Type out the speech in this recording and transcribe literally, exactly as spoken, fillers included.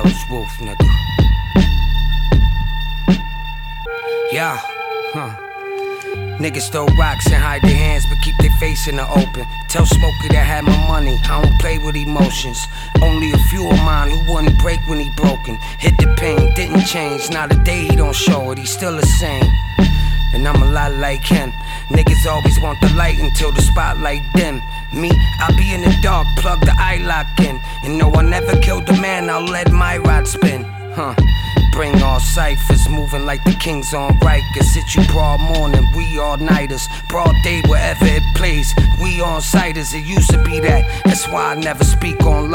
House roof, nigga. Yeah, huh. Niggas throw rocks and hide their hands, but keep their face in the open. Tell Smokey that had my money, I don't play with emotions. Only a few of mine who wouldn't break when he broken. Hit the pain, didn't change, not a day he don't show it, he's still the same. And I'm a lot like him. Niggas always want the light until the spotlight dim. Me, I be in the dark, plug the eye lock in. And no, I never killed a man, I'll let my rod spin. Huh. Bring all ciphers, moving like the kings on Rikers. Hit you broad morning, we all-nighters. Broad day, wherever it plays, we on-sighters. It used to be that, that's why I never speak on